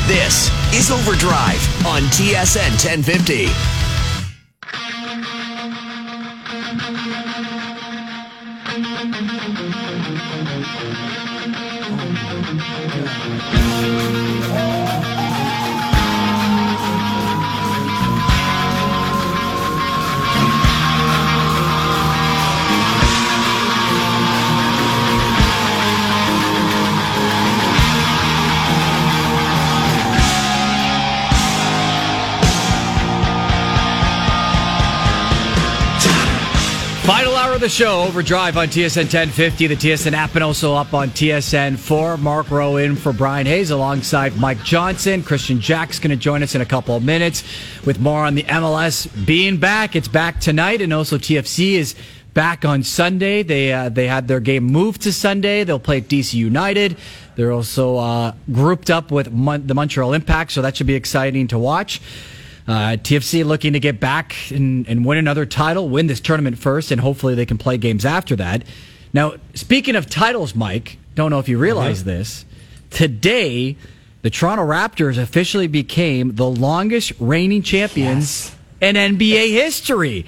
This is Overdrive on TSN 1050. Final hour of the show, Overdrive on TSN 1050, the TSN app, and also up on TSN 4. Mark Rowe in for Brian Hayes alongside Mike Johnson. Christian Jack's going to join us in a couple of minutes with more on the MLS being back. It's back tonight, and also TFC is back on Sunday. They had their game moved to Sunday. They'll play at DC United. They're also grouped up with the Montreal Impact, so that should be exciting to watch. TFC looking to get back and win another title, win this tournament first, and hopefully they can play games after that. Now, speaking of titles, Mike, don't know if you realize this, today the Toronto Raptors officially became the longest reigning champions in NBA history.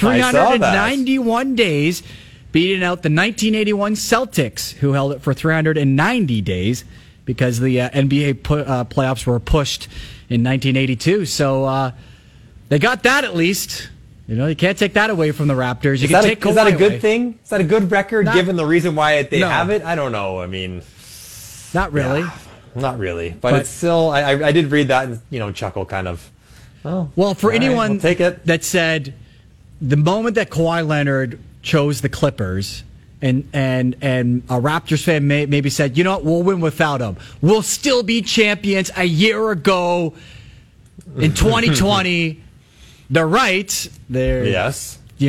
391 days, beating out the 1981 Celtics, who held it for 390 days because the NBA playoffs were pushed in 1982. So they got that at least. You know, you can't take that away from the Raptors. You can take Kawhi Is that a good away. thing? Is that a good record given the reason why they have it? I don't know. I mean, not really. Yeah, not really. But it's still, I did read that and, chuckle kind of. Well, for anyone we'll take it. that said the moment that Kawhi Leonard chose the Clippers and a Raptors fan maybe said, you know what, we'll win without him. We'll still be champions a year ago in 2020. They're right. Yes. They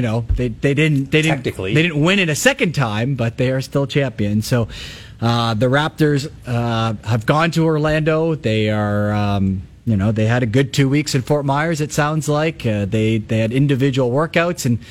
didn't win it a second time, but they are still champions. So the Raptors have gone to Orlando. They are they had a good 2 weeks in Fort Myers, it sounds like. They had individual workouts, and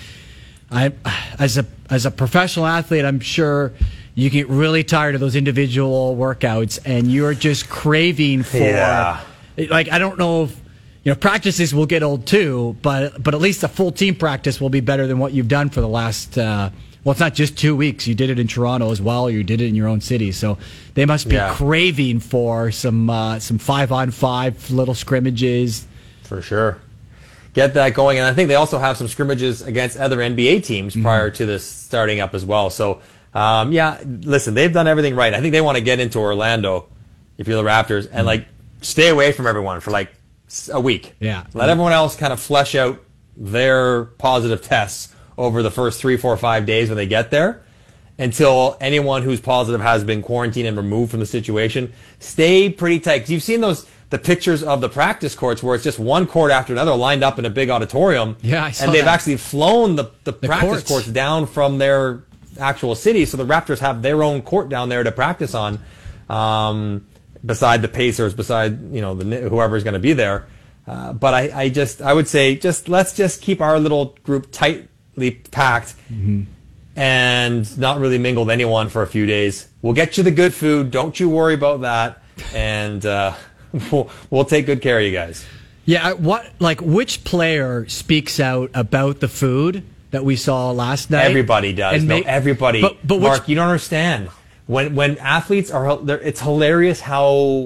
as a professional athlete, I'm sure you get really tired of those individual workouts, and you're just craving for I don't know if practices will get old too, but at least a full team practice will be better than what you've done for the last it's not just 2 weeks. You did it in Toronto as well. You did it in your own city. So they must be craving for some 5-on-5 little scrimmages. For sure. Get that going. And I think they also have some scrimmages against other NBA teams prior to this starting up as well. So, listen, they've done everything right. I think they want to get into Orlando, if you're the Raptors, and stay away from everyone for a week. Yeah. Let everyone else kind of flesh out their positive tests over the first 3, 4, 5 days when they get there, until anyone who's positive has been quarantined and removed from the situation. Stay pretty tight. 'Cause you've seen the pictures of the practice courts where it's just one court after another lined up in a big auditorium. Yeah, I saw and they've that. actually flown the practice courts down from their actual city, so the Raptors have their own court down there to practice on, beside the Pacers, beside whoever's going to be there. But I would say let's just keep our little group tightly packed and not really mingle with anyone for a few days. We'll get you the good food. Don't you worry about that. And we'll take good care of you guys. Yeah, which player speaks out about the food that we saw last night? Everybody does. Everybody. But Mark, you don't understand. When athletes it's hilarious how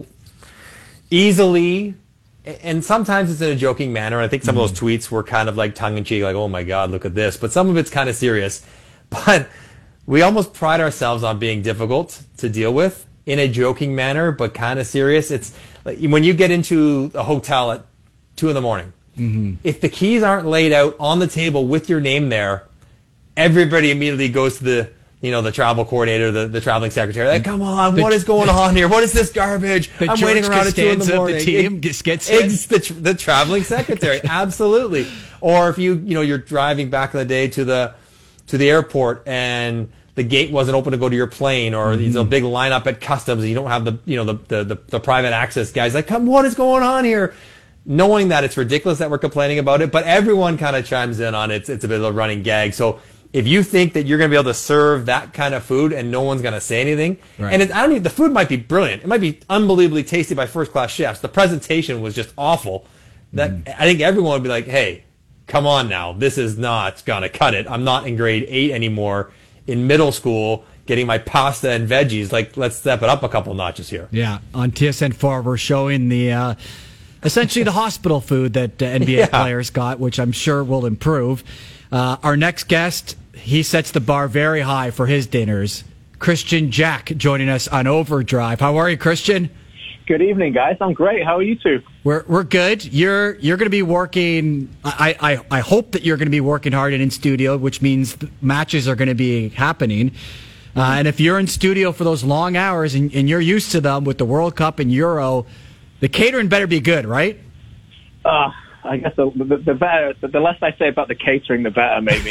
easily. And sometimes it's in a joking manner. I think some of those tweets were kind of tongue-in-cheek, oh my God, look at this. But some of it's kind of serious. But we almost pride ourselves on being difficult to deal with in a joking manner, but kind of serious. It's when you get into a hotel at 2 a.m, if the keys aren't laid out on the table with your name there, everybody immediately goes to the travel coordinator, the traveling secretary. Come on, what is going on here? What is this garbage? I'm waiting around at 2 a.m. The team gets the traveling secretary, absolutely. Or if you're driving back in the day to the airport and the gate wasn't open to go to your plane, or there's a big lineup at customs and you don't have the private access guys. What is going on here? Knowing that it's ridiculous that we're complaining about it, but everyone kind of chimes in on it. It's a bit of a running gag. So if you think that you're going to be able to serve that kind of food and no one's going to say anything, right. And the food might be brilliant. It might be unbelievably tasty by first-class chefs. The presentation was just awful. That I think everyone would be like, hey, come on now. This is not going to cut it. I'm not in grade 8 anymore in middle school getting my pasta and veggies. Like, let's step it up a couple notches here. Yeah, on TSN 4, we're showing the essentially the hospital food that NBA players got, which I'm sure will improve. Our next guest, he sets the bar very high for his dinners. Christian Jack joining us on Overdrive. How are you, Christian? Good evening, guys. I'm great. How are you two? We're good. You're going to be working. I hope that you're going to be working hard and in studio, which means matches are going to be happening. And if you're in studio for those long hours and you're used to them with the World Cup and Euro, the catering better be good, right? I guess the better, the less I say about the catering, the better. Maybe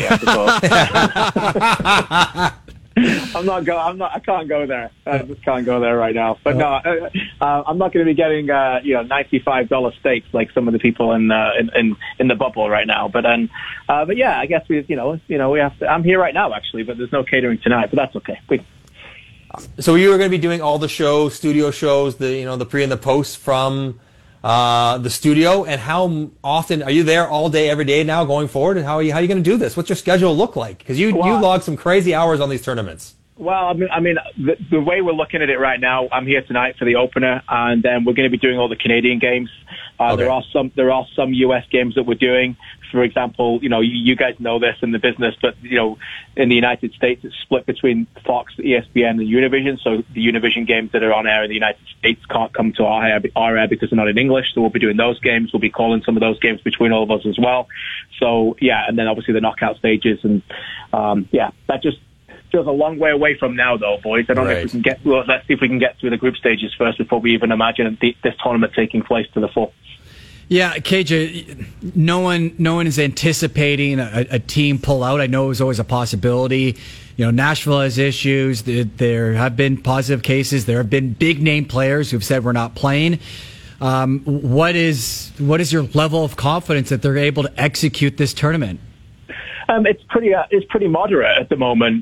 I suppose. I can't go there. I just can't go there right now. But no, I'm not going to be getting $95 steaks like some of the people in the bubble right now. But yeah, I guess we have to. I'm here right now actually, but there's no catering tonight. But that's okay. So you are going to be doing all the studio shows, the pre and the post from the studio. And how often are you there all day, every day now going forward? And how are you going to do this? What's your schedule look like? Because you log some crazy hours on these tournaments. Well, I mean, the way we're looking at it right now, I'm here tonight for the opener, and then we're going to be doing all the Canadian games. Okay. There are some U.S. games that we're doing. For example, you guys know this in the business, but in the United States, it's split between Fox, ESPN, and Univision. So the Univision games that are on air in the United States can't come to our air because they're not in English. So we'll be doing those games. We'll be calling some of those games between all of us as well. So yeah, and then obviously the knockout stages, and that just feels a long way away from now, though, boys. I don't know if we can get. Well, let's see if we can get through the group stages first before we even imagine this tournament taking place to the full. Yeah, KJ, no one is anticipating a team pull out. I know it was always a possibility. Nashville has issues. There have been positive cases. There have been big name players who've said we're not playing. What is your level of confidence that they're able to execute this tournament? It's pretty moderate at the moment.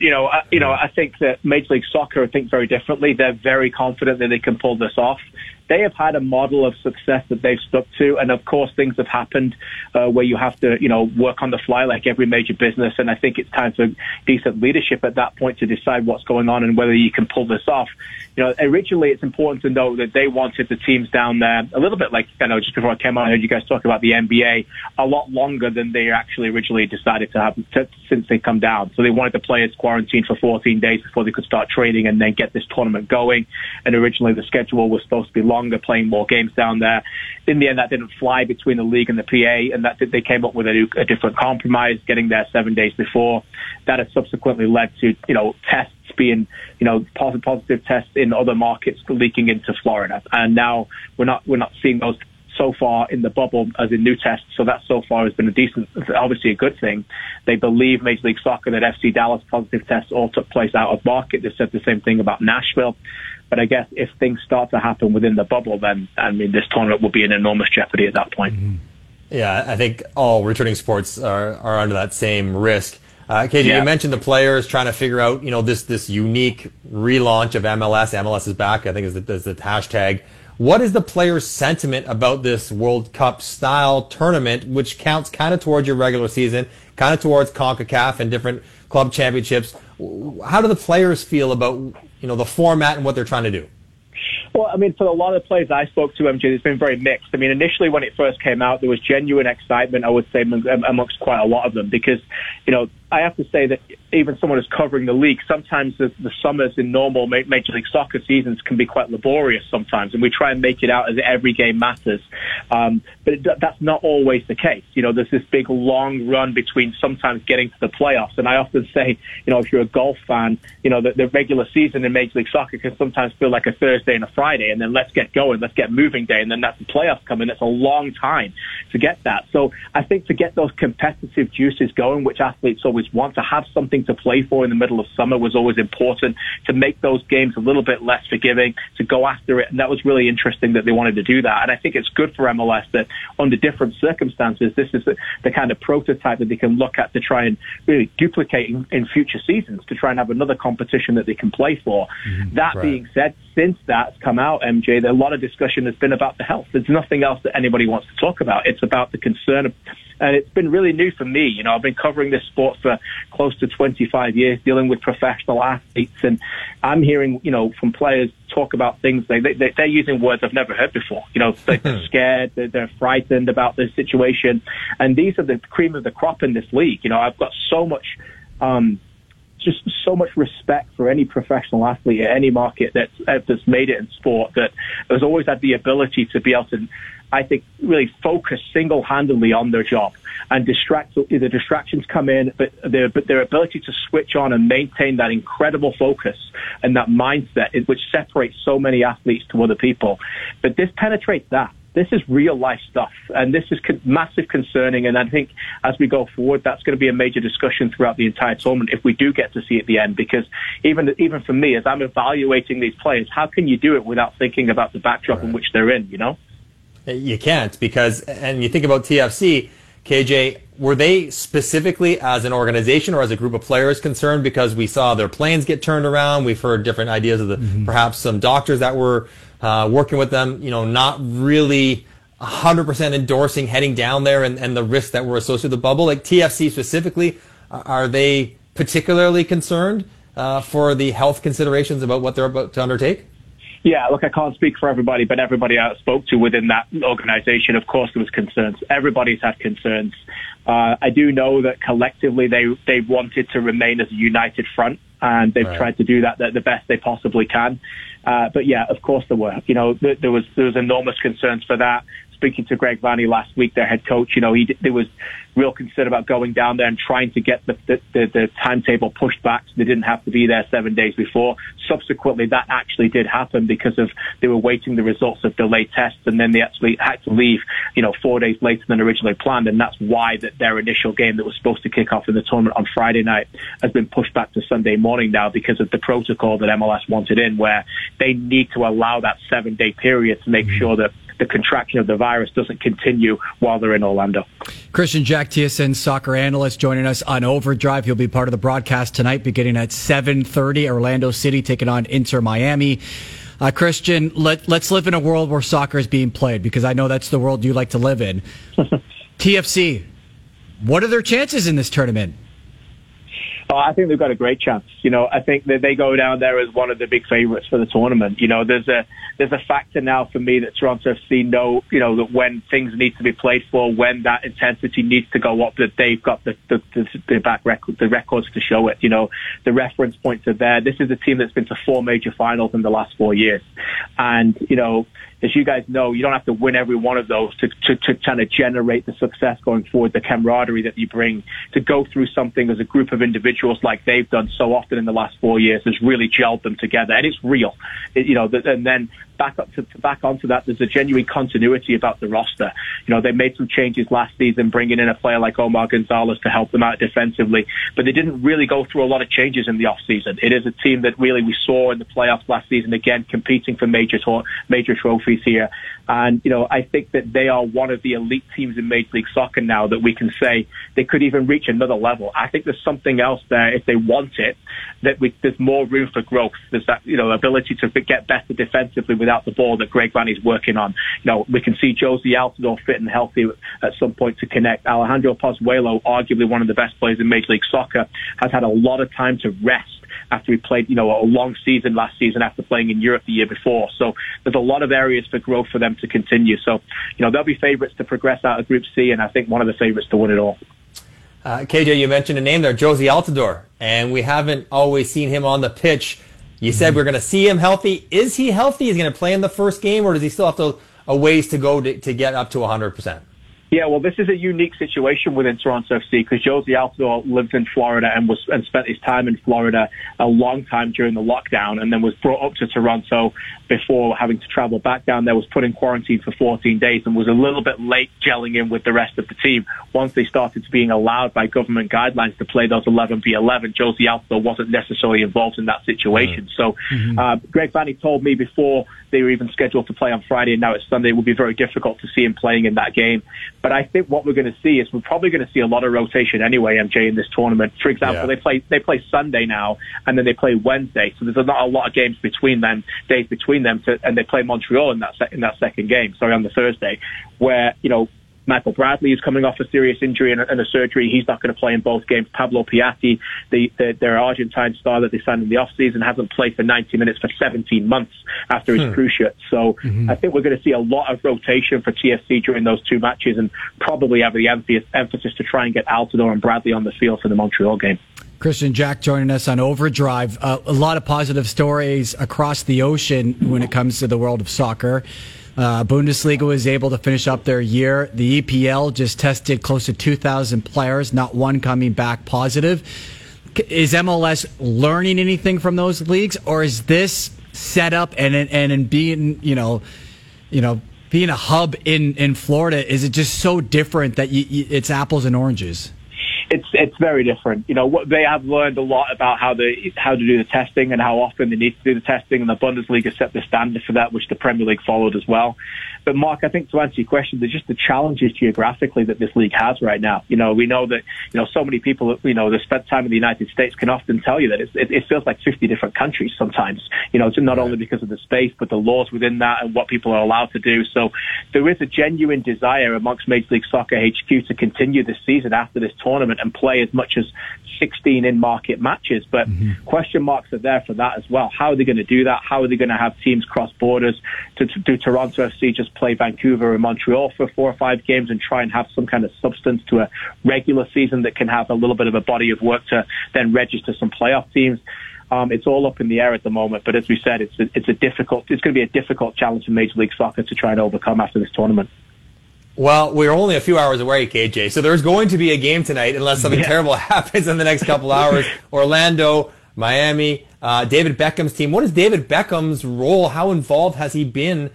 I think that Major League Soccer think very differently. They're very confident that they can pull this off. They have had a model of success that they've stuck to, and of course things have happened where you have to, work on the fly like every major business. And I think it's time for decent leadership at that point to decide what's going on and whether you can pull this off. Originally it's important to note that they wanted the teams down there a little bit like, just before I came on, I heard you guys talk about the NBA a lot longer than they actually originally decided to have since they come down. So they wanted the players quarantined for 14 days before they could start training and then get this tournament going. And originally the schedule was supposed to be longer, playing more games down there. In the end, that didn't fly between the league and the PA, and they came up with a different compromise, getting there 7 days before. That has subsequently led to, tests being, positive tests in other markets leaking into Florida. And now we're not seeing those so far in the bubble as in new tests. So that so far has been obviously a good thing. They believe Major League Soccer that FC Dallas positive tests all took place out of market. They said the same thing about Nashville. But I guess if things start to happen within the bubble, then, this tournament will be in enormous jeopardy at that point. Mm-hmm. Yeah, I think all returning sports are under that same risk. KJ, you mentioned the players trying to figure out, this unique relaunch of MLS. MLS is back, I think is the hashtag. What is the players' sentiment about this World Cup style tournament, which counts kind of towards your regular season, kind of towards CONCACAF and different club championships? How do the players feel about, the format and what they're trying to do? Well, for a lot of the players I spoke to, MJ, it's been very mixed. Initially when it first came out, there was genuine excitement, I would say, amongst quite a lot of them because, I have to say that even someone who's covering the league, sometimes the summers in normal Major League Soccer seasons can be quite laborious sometimes, and we try and make it out as every game matters. But that's not always the case. There's this big long run between sometimes getting to the playoffs, and I often say, if you're a golf fan, the regular season in Major League Soccer can sometimes feel like a Thursday and a Friday, and then let's get going, let's get moving day, and then that's the playoffs coming. It's a long time. to get that. So I think to get those competitive juices going, which athletes always want, to have something to play for in the middle of summer was always important, to make those games a little bit less forgiving, to go after it. And that was really interesting that they wanted to do that. And I think it's good for MLS that under different circumstances, this is the kind of prototype that they can look at to try and really duplicate in future seasons, to try and have another competition that they can play for. That being said, since that's come out, MJ, a lot of discussion has been about the health. There's nothing else that anybody wants to talk about. It's about the concern and it's been really new for me. I've been covering this sport for close to 25 years, dealing with professional athletes, and I'm hearing, from players talk about things, they're using words I've never heard before. They're scared, they're frightened about the situation, and these are the cream of the crop in this league. I've got so much, just so much respect for any professional athlete at any market that's made it in sport, that has always had the ability to be able to, I think, really focus single-handedly on their job and the distractions come in, but their ability to switch on and maintain that incredible focus and that mindset, which separates so many athletes to other people. But this penetrates that. This is real life stuff, and this is massive concerning. And I think as we go forward, that's going to be a major discussion throughout the entire tournament if we do get to see it at the end. Because even for me, as I'm evaluating these players, how can you do it without thinking about the backdrop in which they're in? You can't, because, and you think about TFC, KJ, were they specifically as an organization or as a group of players concerned because we saw their planes get turned around? We've heard different ideas of perhaps some doctors that were working with them, not really 100% endorsing heading down there and the risks that were associated with the bubble. Like TFC specifically, are they particularly concerned for the health considerations about what they're about to undertake? Yeah, look, I can't speak for everybody, but everybody I spoke to within that organization, of course, there was concerns. Everybody's had concerns. I do know that collectively they wanted to remain as a united front, and they've tried to do that the best they possibly can. But yeah, of course there were. There was enormous concerns for that. Speaking to Greg Vanney last week, their head coach, there was real concern about going down there and trying to get the timetable pushed back so they didn't have to be there 7 days before. Subsequently, that actually did happen because they were waiting the results of delayed tests, and then they actually had to leave, 4 days later than originally planned, and that's why their initial game that was supposed to kick off in the tournament on Friday night has been pushed back to Sunday morning now because of the protocol that MLS wanted in, where they need to allow that 7-day period to make sure that the contraction of the virus doesn't continue while they're in Orlando. Christian Jack, TSN soccer analyst, joining us on Overdrive. He'll be part of the broadcast tonight beginning at 7:30. Orlando City taking on Inter Miami. Christian, let's live in a world where soccer is being played, because I know that's the world you like to live in. TFC, what are their chances in this tournament? Oh, I think they've got a great chance. I think that they go down there as one of the big favourites for the tournament. There's a factor now for me that Toronto FC know, that when things need to be played for, when that intensity needs to go up, that they've got the records to show it. The reference points are there. This is a team that's been to 4 major finals in the last 4 years. And, as you guys know, you don't have to win every one of those to kind of generate the success going forward, the camaraderie that you bring, to go through something as a group of individuals like they've done so often in the last 4 years has really gelled them together. And it's real, and then back onto that, there's a genuine continuity about the roster. They made some changes last season, bringing in a player like Omar Gonzalez to help them out defensively, but they didn't really go through a lot of changes in the off-season. It is a team that really we saw in the playoffs last season, again, competing for major trophies here. And, I think that they are one of the elite teams in Major League Soccer now that we can say they could even reach another level. I think there's something else there if they want it, there's more room for growth. There's that, ability to get better defensively without the ball that Greg Vanney's working on. We can see Josie Altidore fit and healthy at some point to connect. Alejandro Pozuelo, arguably one of the best players in Major League Soccer, has had a lot of time to rest after he played, a long season last season after playing in Europe the year before. So there's a lot of areas for growth for them to continue. So, they'll be favourites to progress out of Group C, and I think one of the favourites to win it all. KJ, you mentioned a name there, Josie Altidore, and we haven't always seen him on the pitch. You said we're going to see him healthy. Is he healthy? Is he going to play in the first game, or does he still have a ways to go to get up to 100%? Yeah, well, this is a unique situation within Toronto FC because Jozy Altidore lives in Florida and spent his time in Florida a long time during the lockdown, and then was brought up to Toronto before having to travel back down there, was put in quarantine for 14 days and was a little bit late gelling in with the rest of the team. Once they started being allowed by government guidelines to play those 11v11, Jozy Altidore wasn't necessarily involved in that situation. So Greg Vanney told me before they were even scheduled to play on Friday, and now it's Sunday, it would be very difficult to see him playing in that game. But I think what we're going to see is we're probably going to see a lot of rotation anyway, MJ, in this tournament. For example, they play Sunday now, and then they play Wednesday. So there's not a lot of games between them, days between them, and they play Montreal in that second game. Sorry, on the Thursday, where Michael Bradley is coming off a serious injury and a surgery. He's not going to play in both games. Pablo Piatti, their Argentine star that they signed in the offseason, hasn't played for 90 minutes for 17 months after his cruciate. So I think we're going to see a lot of rotation for TFC during those two matches, and probably have the emphasis to try and get Altidore and Bradley on the field for the Montreal game. Christian Jack joining us on Overdrive. A lot of positive stories across the ocean when it comes to the world of soccer. Bundesliga was able to finish up their year. The EPL just tested close to 2,000 players, not one coming back positive. Is MLS learning anything from those leagues, or is this set up and being being a hub in Florida? Is it just so different that it's apples and oranges? It's very different. They have learned a lot about how to do the testing and how often they need to do the testing, and the Bundesliga set the standard for that, which the Premier League followed as well. But Mark, I think to answer your question, there's just the challenges geographically that this league has right now. We know that so many people that spent time in the United States can often tell you that it feels like 50 different countries sometimes. It's not only because of the space, but the laws within that and what people are allowed to do. So there is a genuine desire amongst Major League Soccer HQ to continue this season after this tournament and play as much as 16 in-market matches, but question marks are there for that as well. How are they going to do that? How are they going to have teams cross borders? To do Toronto FC just play Vancouver and Montreal for 4 or 5 games and try and have some kind of substance to a regular season that can have a little bit of a body of work to then register some playoff teams? It's all up in the air at the moment, but as we said, it's going to be a difficult challenge for Major League Soccer to try and overcome after this tournament. Well, we're only a few hours away, KJ, so there's going to be a game tonight unless something terrible happens in the next couple hours. Orlando, Miami, David Beckham's team. What is David Beckham's role? How involved has he been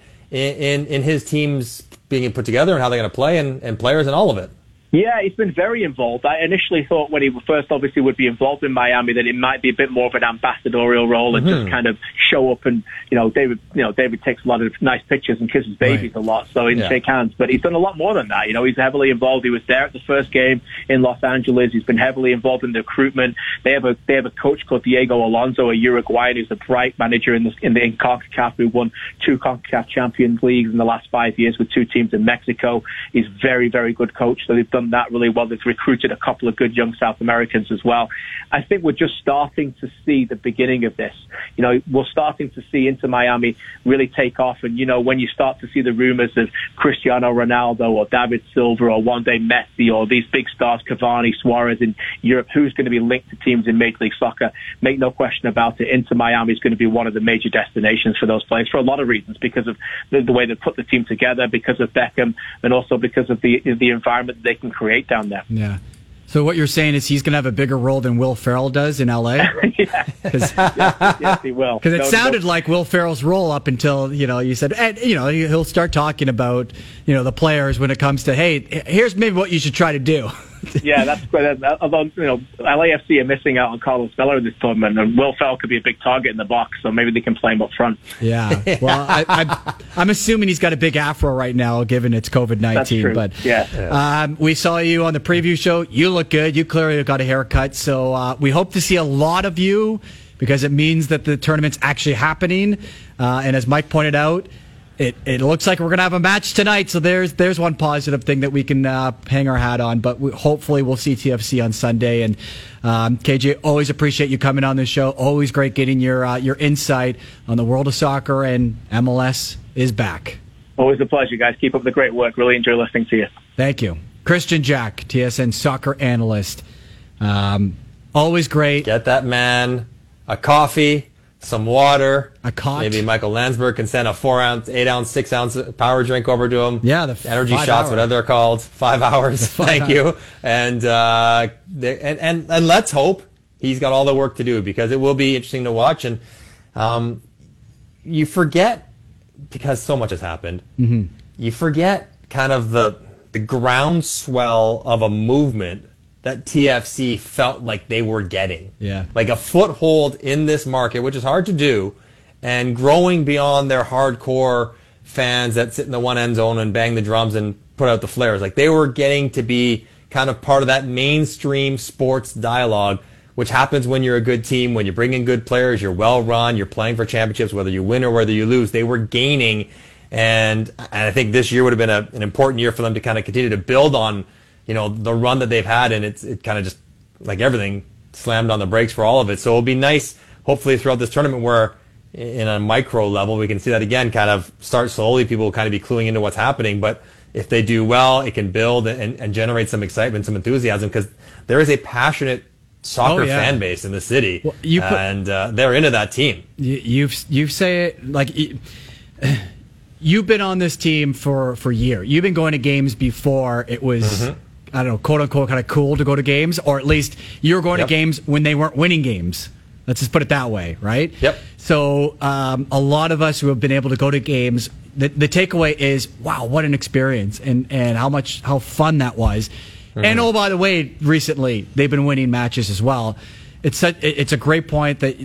in his teams being put together and how they're going to play and players and all of it? Yeah, he's been very involved. I initially thought when he first obviously would be involved in Miami that it might be a bit more of an ambassadorial role and just kind of show up and, David takes a lot of nice pictures and kisses babies a lot, so he can shake hands. But he's done a lot more than that. He's heavily involved. He was there at the first game in Los Angeles. He's been heavily involved in the recruitment. They have a coach called Diego Alonso, a Uruguayan who's a bright manager in CONCACAF, who won 2 CONCACAF Champions Leagues in the last 5 years with 2 teams in Mexico. He's a very, very good coach. So they've done that really well. They've recruited a couple of good young South Americans as well. I think we're just starting to see the beginning of this. We're starting to see Inter Miami really take off. And, when you start to see the rumors of Cristiano Ronaldo or David Silva or one day Messi or these big stars, Cavani, Suarez in Europe, who's going to be linked to teams in Major League Soccer, make no question about it, Inter Miami is going to be one of the major destinations for those players for a lot of reasons, because of the way they put the team together, because of Beckham, and also because of the environment that they can create down there. Yeah. So what you're saying is he's going to have a bigger role than Will Ferrell does in L.A.? yes, he will. Because it sounded like Will Ferrell's role up until, you said, and, he'll start talking about, the players when it comes to, hey, here's maybe what you should try to do. Yeah, that's great. Although, LAFC are missing out on Carlos Vela in this tournament, and Will Ferrell could be a big target in the box, so maybe they can play him up front. Yeah. Well, I'm assuming he's got a big afro right now, given it's COVID-19. That's true. But we saw you on the preview show. You look good. You clearly got a haircut. So we hope to see a lot of you, because it means that the tournament's actually happening. And as Mike pointed out, it looks like we're going to have a match tonight, so there's one positive thing that we can hang our hat on. But hopefully we'll see TFC on Sunday. And KJ, always appreciate you coming on the show. Always great getting your insight on the world of soccer, and MLS is back. Always a pleasure, guys. Keep up the great work. Really enjoy listening to you. Thank you. Christian Jack, TSN soccer analyst. Always great. Get that man a coffee, some water. A cot. Maybe Michael Landsberg can send a 4-ounce, 8-ounce, 6-ounce power drink over to him. Yeah, the energy shots, whatever they're called. 5 hours. Thank you. And let's hope he's got all the work to do, because it will be interesting to watch. And you forget, because so much has happened. Mm-hmm. You forget kind of the groundswell of a movement that TFC felt like they were getting. Yeah. Like a foothold in this market, which is hard to do, and growing beyond their hardcore fans that sit in the one end zone and bang the drums and put out the flares. Like, they were getting to be kind of part of that mainstream sports dialogue, which happens when you're a good team, when you bring in good players, you're well run, you're playing for championships, whether you win or whether you lose. They were gaining, and I think this year would have been an important year for them to kind of continue to build on, you know, the run that they've had, and it kind of just, like everything, slammed on the brakes for all of it. So it'll be nice, hopefully, throughout this tournament, where in a micro level we can see that again kind of start slowly. People will kind of be cluing into what's happening, but if they do well, it can build and generate some excitement, some enthusiasm, because there is a passionate soccer fan base in the city, well, and they're into that team. You say it like you've been on this team for years. You've been going to games before it was, I don't know, quote unquote, kind of cool to go to games, or at least you were going to games when they weren't winning games. Let's just put it that way, right? Yep. So a lot of us who have been able to go to games, the takeaway is, wow, what an experience, and how fun that was. Mm-hmm. And oh, by the way, recently they've been winning matches as well. It's a great point that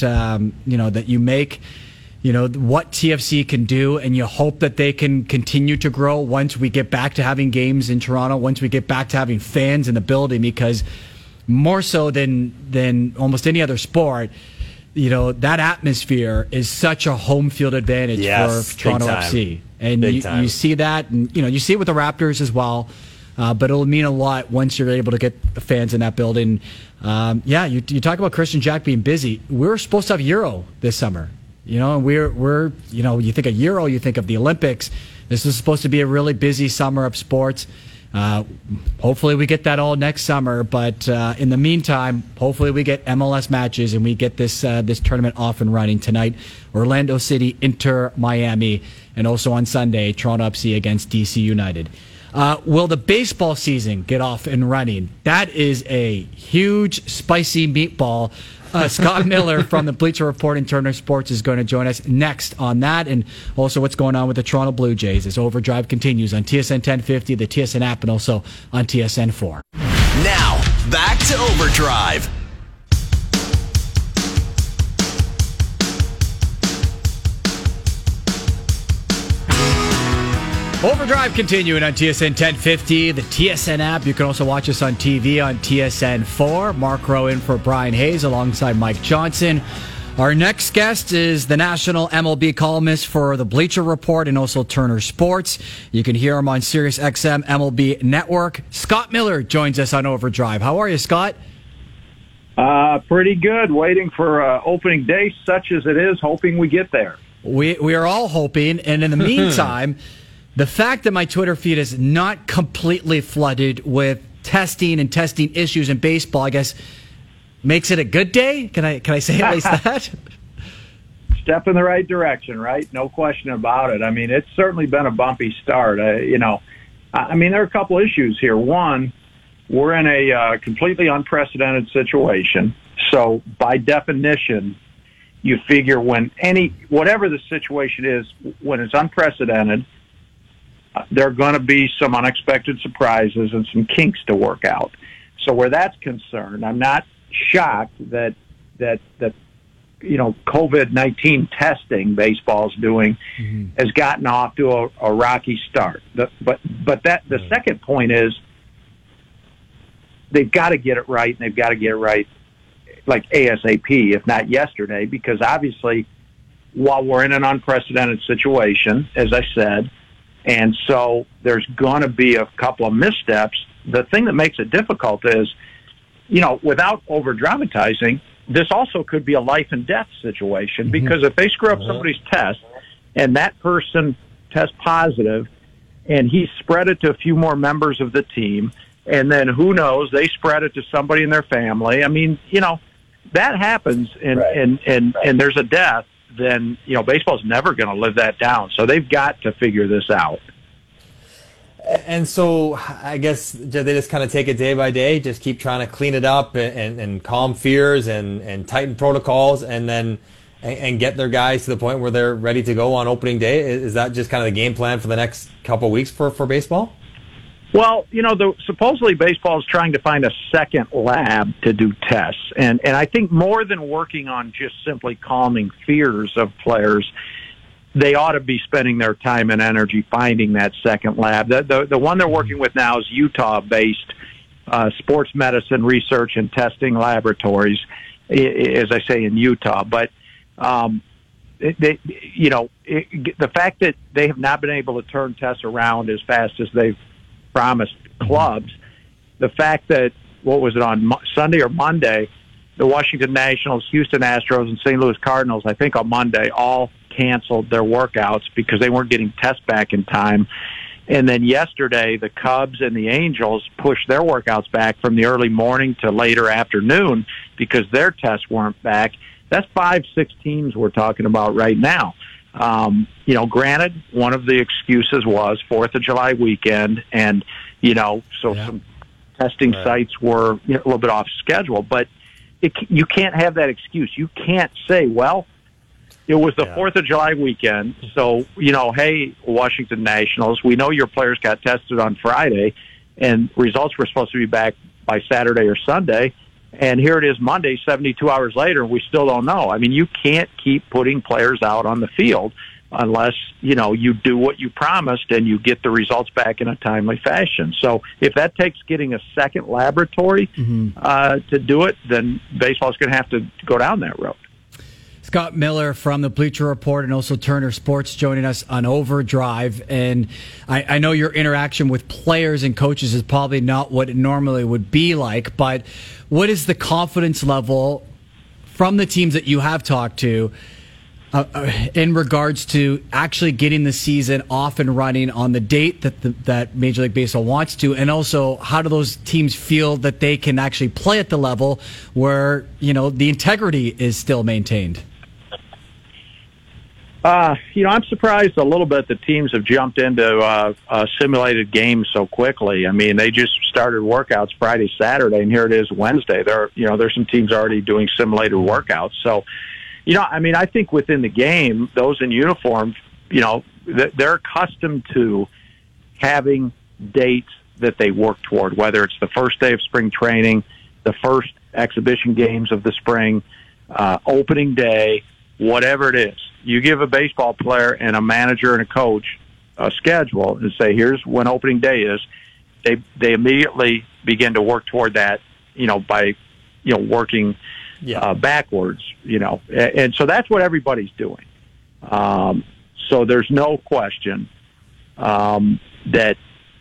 you make. You know what TFC can do, and you hope that they can continue to grow once we get back to having games in Toronto, once we get back to having fans in the building, because more so than almost any other sport, you know, that atmosphere is such a home field advantage for Toronto FC. And you see that, and you see it with the Raptors as well. But it'll mean a lot once you're able to get the fans in that building. You talk about Christian Jack being busy. We're supposed to have Euro this summer. You know, and we're you think of Euro, you think of the Olympics. This is supposed to be a really busy summer of sports. Hopefully we get that all next summer, but in the meantime, hopefully we get MLS matches and we get this tournament off and running tonight. Orlando City, Inter Miami, and also on Sunday, Toronto FC against DC United. Will the baseball season get off and running? That is a huge, spicy meatball. Scott Miller from the Bleacher Report and Turner Sports is going to join us next on that, and also what's going on with the Toronto Blue Jays as Overdrive continues on TSN 1050, the TSN app, and also on TSN 4. Now, back to Overdrive. Overdrive continuing on TSN 1050, the TSN app. You can also watch us on TV on TSN 4. Mark Rowe in for Brian Hayes alongside Mike Johnson. Our next guest is the national MLB columnist for the Bleacher Report and also Turner Sports. You can hear him on Sirius XM MLB Network. Scott Miller joins us on Overdrive. How are you, Scott? Pretty good. Waiting for opening day, such as it is, hoping we get there. We are all hoping, and in the meantime... The fact that my Twitter feed is not completely flooded with testing issues in baseball, I guess, makes it a good day? Can I say at least that? Step in the right direction, right? No question about it. I mean, it's certainly been a bumpy start. There are a couple issues here. One, we're in a completely unprecedented situation. So by definition, you figure whatever the situation is, when it's unprecedented, there are going to be some unexpected surprises and some kinks to work out. So where that's concerned, I'm not shocked that COVID-19 testing baseball's doing has gotten off to a rocky start. The second point is they've got to get it right, and they've got to get it right like ASAP, if not yesterday, because obviously while we're in an unprecedented situation, as I said, and so there's going to be a couple of missteps. The thing that makes it difficult is, without over-dramatizing, this also could be a life and death situation, because if they screw up somebody's test and that person tests positive and he spread it to a few more members of the team, and then who knows, they spread it to somebody in their family. I mean, that happens and there's a death, then, baseball's never going to live that down. So they've got to figure this out. And so I guess they just kind of take it day by day, just keep trying to clean it up and calm fears and tighten protocols and then and get their guys to the point where they're ready to go on opening day. Is that just kind of the game plan for the next couple of weeks for baseball? Well, supposedly baseball is trying to find a second lab to do tests. And I think more than working on just simply calming fears of players, they ought to be spending their time and energy finding that second lab. The one they're working with now is Utah-based sports medicine research and testing laboratories, as I say, in Utah. But the fact that they have not been able to turn tests around as fast as they've promised clubs, the fact that, what was it, on Sunday or Monday, the Washington Nationals, Houston Astros, and St. Louis Cardinals, I think on Monday, all canceled their workouts because they weren't getting tests back in time. And then yesterday, the Cubs and the Angels pushed their workouts back from the early morning to later afternoon because their tests weren't back. That's 5-6 teams we're talking about right now. Granted, one of the excuses was 4th of July weekend, and, some testing sites were a little bit off schedule, but you can't have that excuse. You can't say, well, it was the 4th of July weekend, so, hey, Washington Nationals, we know your players got tested on Friday, and results were supposed to be back by Saturday or Sunday, and here it is Monday, 72 hours later, and we still don't know. I mean, you can't keep putting players out on the field unless, you do what you promised and you get the results back in a timely fashion. So if that takes getting a second laboratory to do it, then baseball's going to have to go down that road. Scott Miller from the Bleacher Report and also Turner Sports joining us on Overdrive. And I know your interaction with players and coaches is probably not what it normally would be like, but what is the confidence level from the teams that you have talked to in regards to actually getting the season off and running on the date that Major League Baseball wants to? And also, how do those teams feel that they can actually play at the level where, the integrity is still maintained? I'm surprised a little bit that teams have jumped into simulated games so quickly. I mean, they just started workouts Friday, Saturday, and here it is Wednesday. There's some teams already doing simulated workouts. So, I think within the game, those in uniform, they're accustomed to having dates that they work toward, whether it's the first day of spring training, the first exhibition games of the spring, opening day, whatever it is. You give a baseball player and a manager and a coach a schedule and say, here's when opening day is. They immediately begin to work toward that, by, working backwards, and so that's what everybody's doing. So there's no question that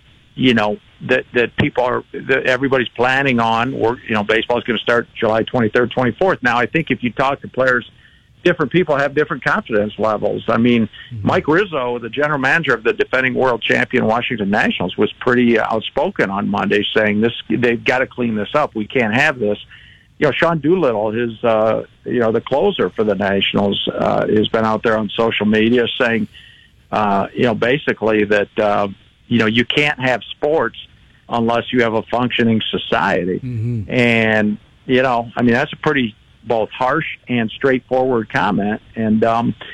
people are, that everybody's planning on, or baseball is going to start July 23rd, 24th. Now, I think if you talk to players, different people have different confidence levels. I mean, Mike Rizzo, the general manager of the defending world champion Washington Nationals, was pretty outspoken on Monday, saying they've got to clean this up. We can't have this. Sean Doolittle, his the closer for the Nationals, has been out there on social media saying, basically that you can't have sports unless you have a functioning society. And that's a pretty both harsh and straightforward comment. And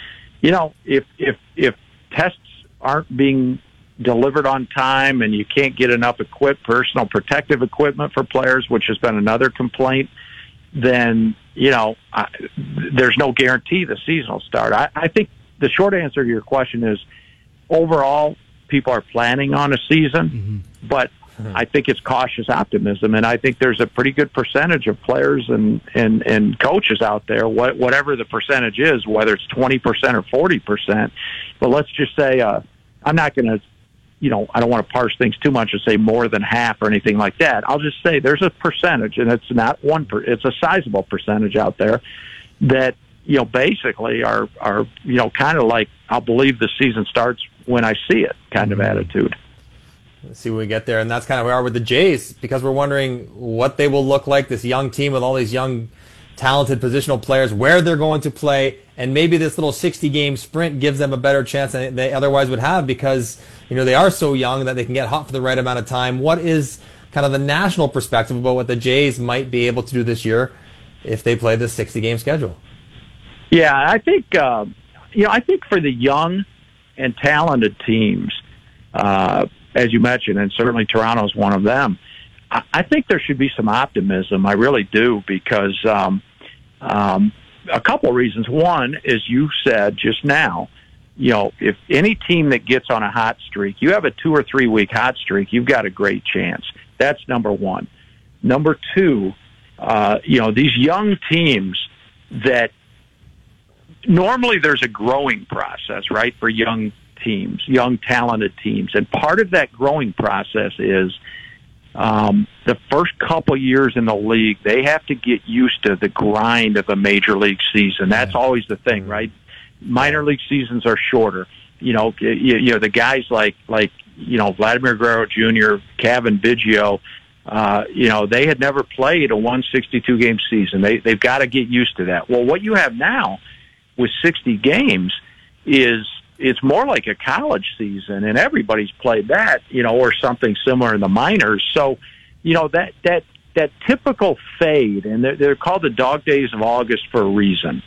if tests aren't being delivered on time and you can't get enough personal protective equipment for players, which has been another complaint, then there's no guarantee the season will start. I think the short answer to your question is, overall, people are planning on a season, but I think it's cautious optimism, and I think there's a pretty good percentage of players and coaches out there, whatever the percentage is, whether it's 20% or 40%. But let's just say, I'm not going to, I don't want to parse things too much and say more than half or anything like that. I'll just say there's a percentage, and it's not it's a sizable percentage out there that, basically are kind of like, I'll believe the season starts when I see it kind of attitude. Let's see when we get there. And that's kind of where we are with the Jays, because we're wondering what they will look like, this young team with all these young talented positional players, where they're going to play, and maybe this little 60-game sprint gives them a better chance than they otherwise would have because, they are so young that they can get hot for the right amount of time. What is kind of the national perspective about what the Jays might be able to do this year if they play this 60-game schedule? Yeah, I think, I think for the young and talented teams, as you mentioned, and certainly Toronto's one of them, I think there should be some optimism. I really do, because a couple of reasons. One, as you said just now, if any team that gets on a hot streak, you have a 2 or 3 week hot streak, you've got a great chance. That's number one. Number two, these young teams that normally there's a growing process, right, for young teams, young talented teams. And part of that growing process is the first couple years in the league, they have to get used to the grind of a major league season. That's always the thing, right? Minor league seasons are shorter. The guys like Vladimir Guerrero Jr., Cavan Biggio, they had never played a 162-game season. They've got to get used to that. Well, what you have now with 60 games is it's more like a college season, and everybody's played that, or something similar in the minors. So, that typical fade, and they're called the dog days of August for a reason.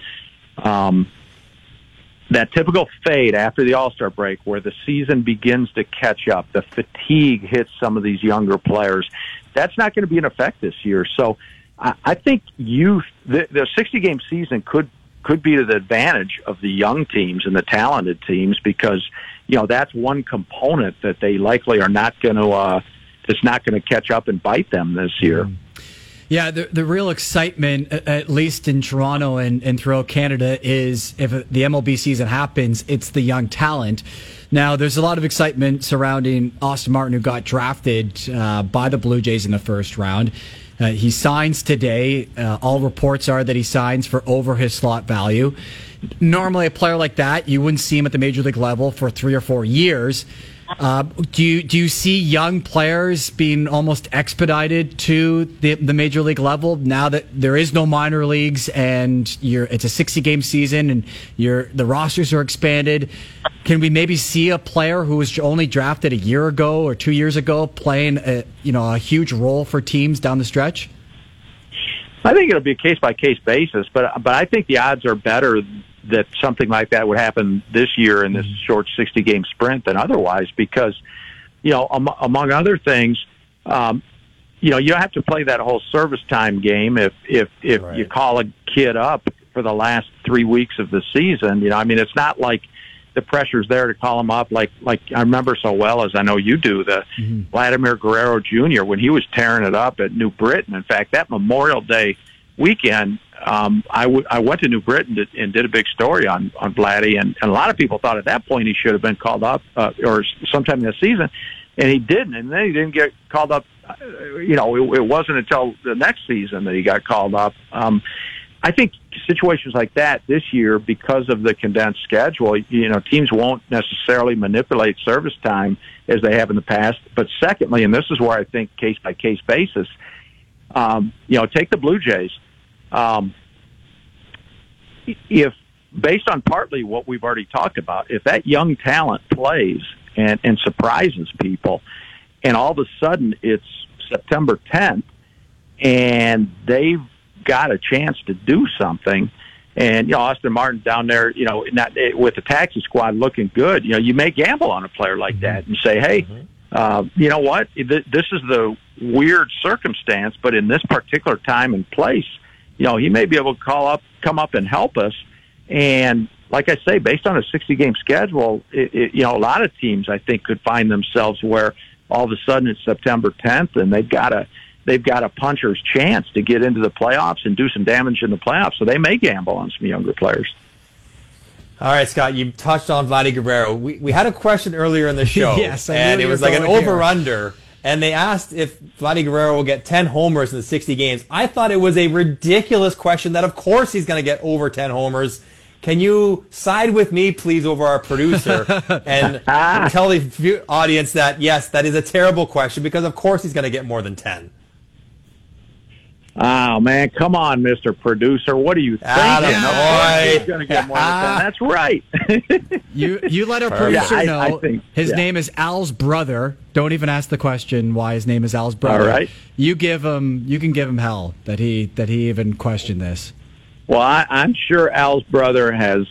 That typical fade after the All-Star break where the season begins to catch up, the fatigue hits some of these younger players. That's not going to be in effect this year. So I think the 60-game season could be to the advantage of the young teams and the talented teams because, that's one component that they likely are not going to, that's not going to catch up and bite them this year. Yeah, the real excitement, at least in Toronto and throughout Canada, is if the MLB season happens, it's the young talent. Now, there's a lot of excitement surrounding Austin Martin, who got drafted by the Blue Jays in the first round. He signs today. All reports are that he signs for over his slot value. Normally, a player like that, you wouldn't see him at the major league level for 3 or 4 years. Do you see young players being almost expedited to the major league level now that there is no minor leagues and it's a 60-game season and the rosters are expanded? Can we maybe see a player who was only drafted a year ago or 2 years ago playing a huge role for teams down the stretch? I think it'll be a case-by-case basis, but I think the odds are better that something like that would happen this year in this short 60-game sprint than otherwise because, among other things, you don't have to play that whole service time game if right. You call a kid up for the last 3 weeks of the season. It's not like the pressure's there to call him up like I remember so well, as I know you do, Vladimir Guerrero Jr. when he was tearing it up at New Britain. In fact, that Memorial Day weekend, I went to New Britain and did a big story on Vladdy, and a lot of people thought at that point he should have been called up or sometime in the season, and he didn't. And then he didn't get called up. It wasn't until the next season that he got called up. I think situations like that this year, because of the condensed schedule, teams won't necessarily manipulate service time as they have in the past. But secondly, and this is where I think case by case basis, take the Blue Jays. If based on partly what we've already talked about, if that young talent plays and surprises people, and all of a sudden it's September 10th and they've got a chance to do something, and Austin Martin down there, not with the taxi squad looking good, you may gamble on a player like that and say, hey, you know what? This is the weird circumstance, but in this particular time and place, he may be able to come up and help us. And like I say, based on a 60-game schedule, a lot of teams I think could find themselves where all of a sudden it's September 10th and they've got a puncher's chance to get into the playoffs and do some damage in the playoffs. So they may gamble on some younger players. All right, Scott, you touched on Vladdy Guerrero. We had a question earlier in the show, yes, and it was like an over-under, and they asked if Vladdy Guerrero will get 10 homers in the 60 games. I thought it was a ridiculous question that, of course, he's going to get over 10 homers. Can you side with me, please, over our producer, and tell the audience that, yes, that is a terrible question, because, of course, he's going to get more than 10. Oh, man, come on, Mr. Producer. What do you think? He's going to get more than 10. That's right. You let our producer know I think, his name is Al's brother. Don't even ask the question why his name is Al's brother. All right. You can give him hell that he even questioned this. Well, I'm sure Al's brother has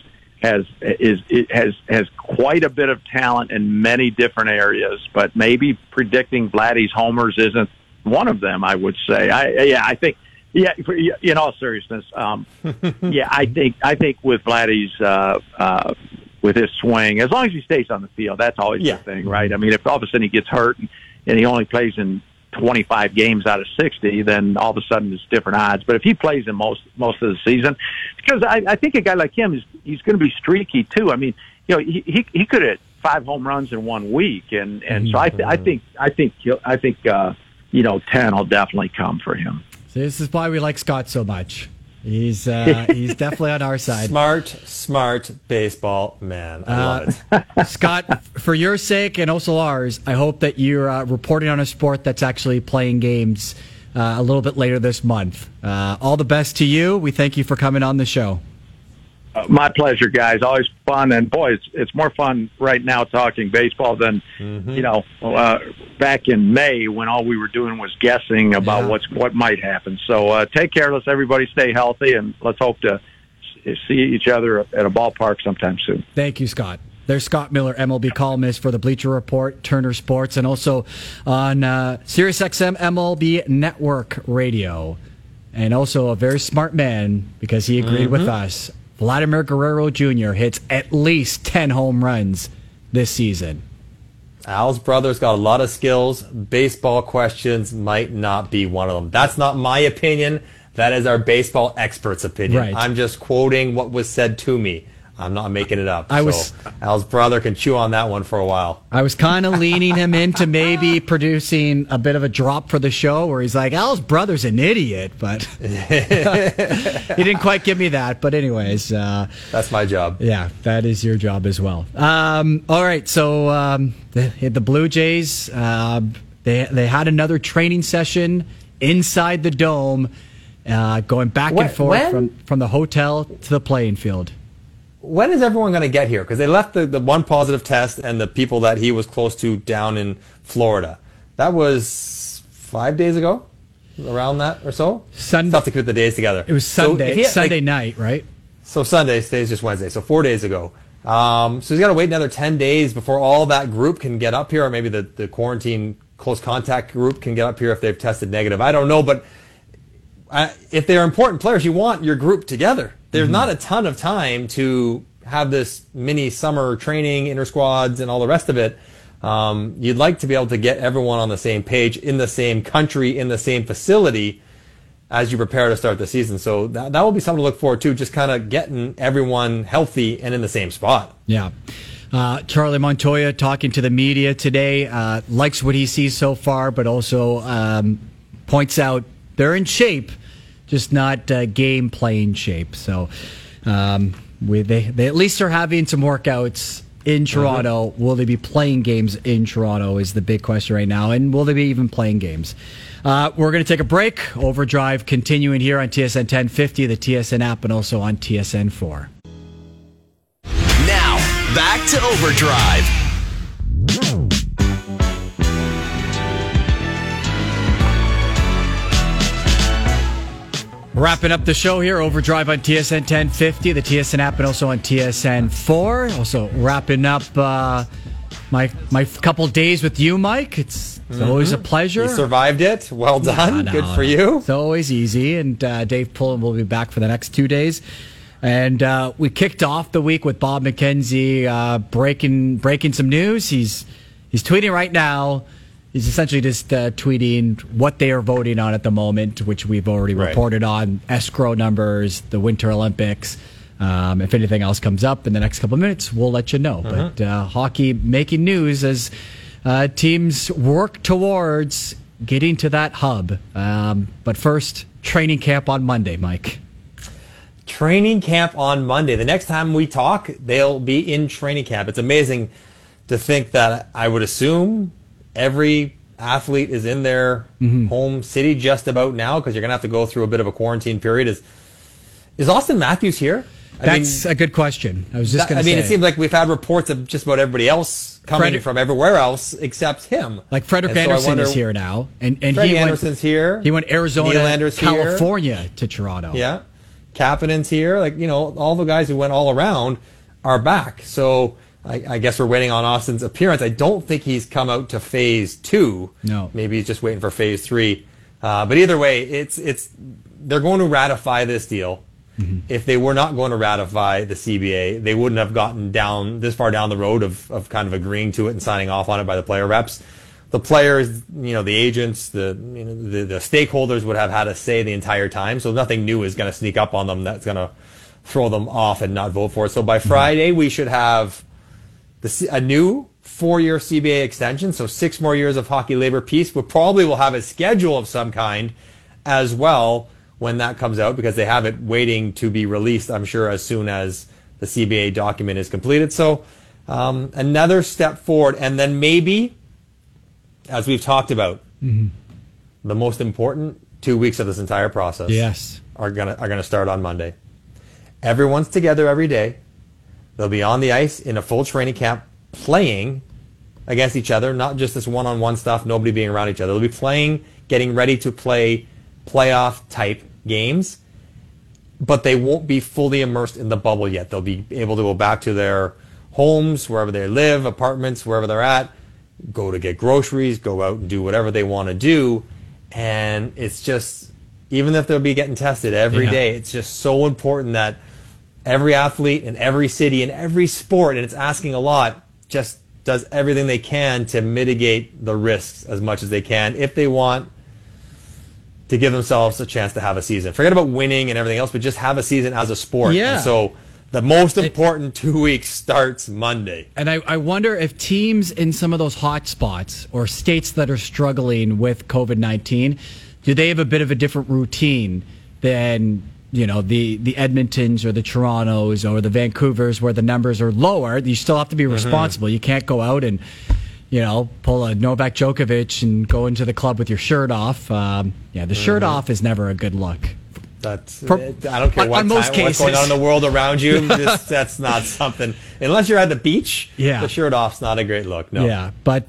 quite a bit of talent in many different areas, but maybe predicting Vladdy's homers isn't one of them. I would say. I think. Yeah, in all seriousness, I think with Vladdy's with his swing, as long as he stays on the field, that's always the thing, right? I mean, if all of a sudden he gets hurt and he only plays in 25 games out of 60, then all of a sudden it's different odds. But if he plays in most of the season, because I think a guy like him he's going to be streaky too. I mean, he could hit 5 home runs in 1 week, and so I think 10 will definitely come for him. So this is why we like Scott so much. He's definitely on our side. Smart baseball man. I love it. Scott, for your sake and also ours, I hope that you're reporting on a sport that's actually playing games a little bit later this month. All the best to you. We thank you for coming on the show. My pleasure, guys. Always fun, and boy, it's more fun right now talking baseball than back in May when all we were doing was guessing about what might happen. So take care. Let's everybody stay healthy, and let's hope to see each other at a ballpark sometime soon. Thank you, Scott. There's Scott Miller, MLB columnist for the Bleacher Report, Turner Sports, and also on SiriusXM MLB Network Radio, and also a very smart man because he agreed with us. Vladimir Guerrero Jr. hits at least 10 home runs this season. Al's brother's got a lot of skills. Baseball questions might not be one of them. That's not my opinion. That is our baseball expert's opinion. Right. I'm just quoting what was said to me. I'm not making it up. Al's brother can chew on that one for a while. I was kind of leaning him into maybe producing a bit of a drop for the show where he's like, Al's brother's an idiot, but he didn't quite give me that. But anyways. That's my job. Yeah, that is your job as well. All right, so the Blue Jays, they had another training session inside the dome, going back and forth from the hotel to the playing field. When is everyone going to get here? Because they left the one positive test and the people that he was close to down in Florida. That was 5 days ago, around that or so. Sunday. Tough to put the days together. It was Sunday. Sunday night, right? So Sunday stays just Wednesday. So 4 days ago. So he's got to wait another 10 days before all that group can get up here, or maybe the quarantine close contact group can get up here if they've tested negative. I don't know, but if they're important players, you want your group together. There's not a ton of time to have this mini summer training, inter-squads, and all the rest of it. You'd like to be able to get everyone on the same page, in the same country, in the same facility as you prepare to start the season. So that will be something to look forward to, just kind of getting everyone healthy and in the same spot. Yeah. Charlie Montoya talking to the media today, likes what he sees so far, but also points out they're in shape, just not game playing shape. So they at least are having some workouts in Toronto. Will they be playing games in Toronto is the big question right now. And will they be even playing games? We're going to take a break. Overdrive continuing here on TSN 1050, the TSN app, and also on TSN 4. Now, back to Overdrive. Wrapping up the show here, Overdrive on TSN 1050, the TSN app, and also on TSN 4. Also wrapping up my couple days with you, Mike. It's always a pleasure. You survived it. Well done. Good for you. It's always easy. And Dave Pullen will be back for the next 2 days. And we kicked off the week with Bob McKenzie breaking some news. He's tweeting right now. He's essentially just tweeting what they are voting on at the moment, which we've already reported on, escrow numbers, the Winter Olympics. If anything else comes up in the next couple of minutes, we'll let you know. But hockey making news as teams work towards getting to that hub. But first, training camp on Monday, Mike. Training camp on Monday. The next time we talk, they'll be in training camp. It's amazing to think that I would assume every athlete is in their home city just about now, because you're going to have to go through a bit of a quarantine period. Is Austin Matthews here? That's a good question. I was just going to say. It seems like we've had reports of just about everybody else coming from everywhere else except him. Like Frederik Andersen is here now. And Freddie Anderson's here. He went Arizona, California to Toronto. Yeah. Kapanen's here. All the guys who went all around are back. So I guess we're waiting on Austin's appearance. I don't think he's come out to phase 2. No. Maybe he's just waiting for phase 3. But either way, they're going to ratify this deal. If they were not going to ratify the CBA, they wouldn't have gotten this far down the road of kind of agreeing to it and signing off on it by the player reps. The players, the agents, the stakeholders would have had a say the entire time. So nothing new is going to sneak up on them that's going to throw them off and not vote for it. So by Friday, we should have a new 4-year CBA extension. So 6 more years of hockey labor peace. We probably will have a schedule of some kind as well when that comes out, because they have it waiting to be released, I'm sure, as soon as the CBA document is completed. So another step forward. And then maybe, as we've talked about, the most important 2 weeks of this entire process are gonna start on Monday. Everyone's together every day. They'll be on the ice in a full training camp playing against each other, not just this one-on-one stuff, nobody being around each other. They'll be playing, getting ready to play playoff-type games, but they won't be fully immersed in the bubble yet. They'll be able to go back to their homes, wherever they live, apartments, wherever they're at, go to get groceries, go out and do whatever they want to do. And it's just, even if they'll be getting tested every day, it's just so important that every athlete in every city in every sport, and it's asking a lot, just does everything they can to mitigate the risks as much as they can if they want to give themselves a chance to have a season. Forget about winning and everything else, but just have a season as a sport. Yeah. And so the most important 2 weeks starts Monday. And I wonder if teams in some of those hot spots or states that are struggling with COVID-19, do they have a bit of a different routine than, the Edmontons or the Torontos or the Vancouvers, where the numbers are lower? You still have to be responsible. You can't go out and pull a Novak Djokovic and go into the club with your shirt off. The shirt off is never a good look. I don't care what's going on in the world around you. That's not something, unless you're at the beach. Yeah. The shirt off's not a great look. No. Yeah, but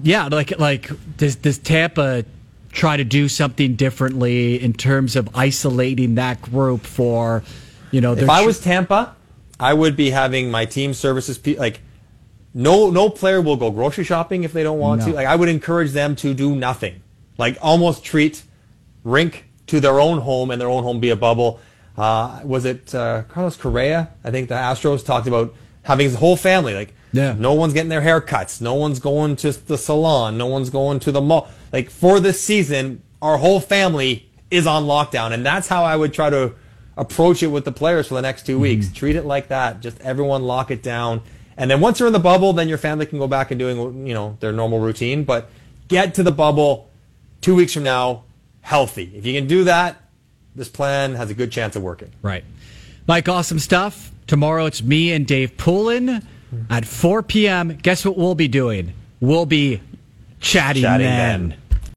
does Tampa try to do something differently in terms of isolating that group for, If I was Tampa, I would be having my team services no player will go grocery shopping if they don't want to. I would encourage them to do nothing. Almost treat rink to their own home, and their own home be a bubble. Was it Carlos Correa? I think the Astros talked about having his whole family. No one's getting their hair cuts. No one's going to the salon. No one's going to the mall. For this season, our whole family is on lockdown. And that's how I would try to approach it with the players for the next 2 weeks. Treat it like that. Just everyone lock it down. And then once you're in the bubble, then your family can go back and doing, their normal routine. But get to the bubble 2 weeks from now healthy. If you can do that, this plan has a good chance of working. Right. Mike, awesome stuff. Tomorrow it's me and Dave Poulin at 4 p.m. Guess what we'll be doing? We'll be chatting then.